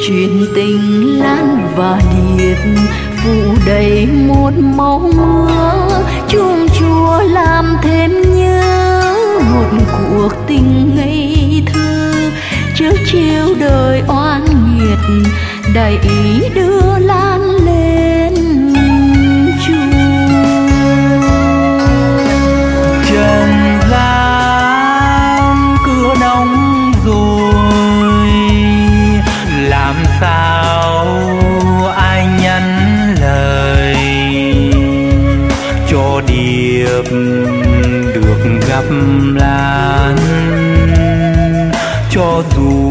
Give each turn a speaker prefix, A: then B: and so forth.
A: chuyện tình lan và điệp phủ đầy một màu mưa, chuông chùa làm thêm nhớ một cuộc tình ngây thơ. Trước chiều đời oan nghiệt đầy ý đưa lan lên chùa.
B: Trần gian cửa đóng rồi, làm sao ai nhắn lời cho điệp được gặp Lan, cho dù